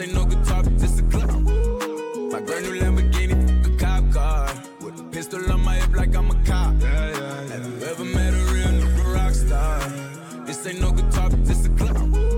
ain't no guitar, but this a club. My brand new Lamborghini, a cop car. With a pistol on my hip like I'm a cop. Have you ever met a real nigga rock star? This ain't no guitar, but this a club.